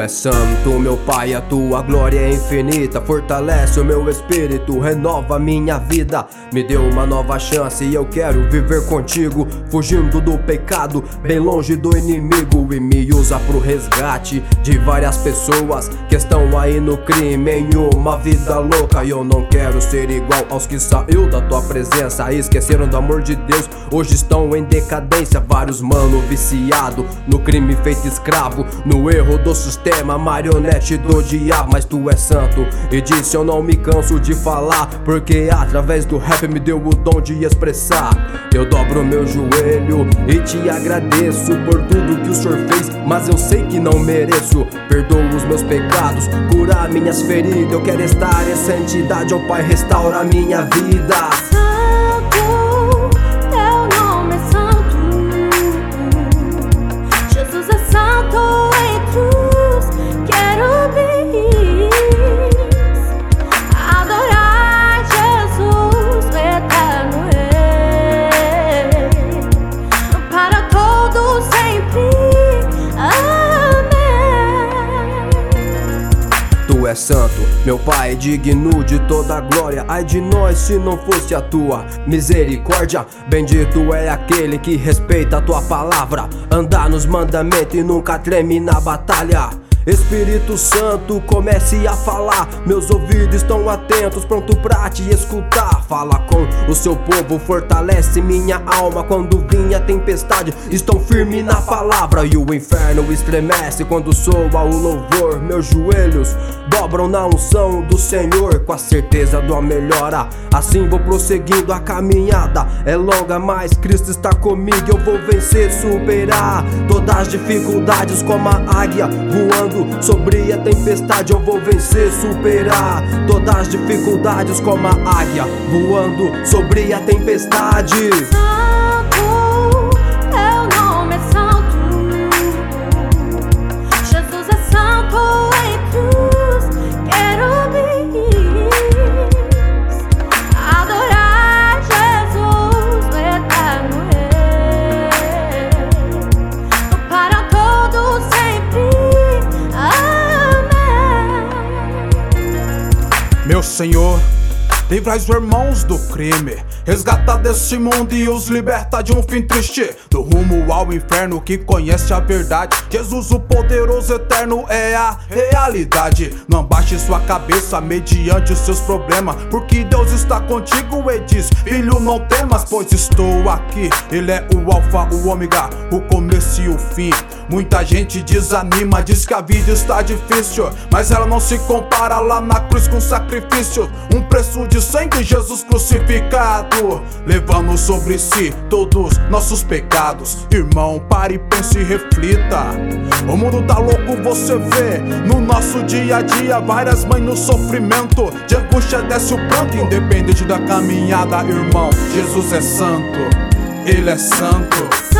és santo, meu Pai, a tua glória é infinita. Fortalece o meu espírito, renova minha vida. Me deu uma nova chance e eu quero viver contigo, fugindo do pecado, bem longe do inimigo. E me usa pro resgate de várias pessoas que estão aí no crime, em uma vida louca. E eu não quero ser igual aos que saiu da tua presença, esqueceram do amor de Deus, hoje estão em decadência. Vários mano viciado no crime, feito escravo, no erro do sistema, marionete do diabo. Mas tu és santo e disso eu não me canso de falar, porque através do rap me deu o dom de expressar. Eu dobro meu joelho e te agradeço por tudo que o Senhor fez, mas eu sei que não mereço. Perdoa os meus pecados, cura minhas feridas. Eu quero estar em santidade, ó Pai, restaura minha vida. Tu és santo, meu Pai, digno de toda a glória. Ai de nós se não fosse a tua misericórdia. Bendito é aquele que respeita a tua palavra, anda nos mandamentos e nunca treme na batalha. Espírito Santo, comece a falar, meus ouvidos estão atentos, pronto pra te escutar. Fala com o seu povo, fortalece minha alma. Quando vinha a tempestade, estão firme na palavra. E o inferno estremece quando soa o louvor. Meus joelhos dobram na unção do Senhor, com a certeza da melhora. Assim vou prosseguindo, a caminhada é longa, mas Cristo está comigo. Eu vou vencer, superar todas as dificuldades, como a águia voando sobre a tempestade. Eu vou vencer, superar todas as dificuldades, como a águia voando sobre a tempestade. Meu Senhor, livrai os irmãos do crime, resgata desse mundo e os liberta de um fim triste, do rumo ao inferno que conhece a verdade. Jesus, o poderoso eterno, é a realidade. Não abaixe sua cabeça mediante os seus problemas, porque Deus está contigo e diz: filho, não temas, pois estou aqui. Ele é o alfa, o ômega, o começo e o fim. Muita gente desanima, diz que a vida está difícil, mas ela não se compara lá na cruz com sacrifício. Um preço de sangue, Jesus crucificado, levando sobre si todos nossos pecados. Irmão, pare e pense e reflita. O mundo tá louco, você vê no nosso dia a dia várias mães no sofrimento, de angústia desce o pranto. Independente da caminhada, irmão, Jesus é santo, Ele é santo.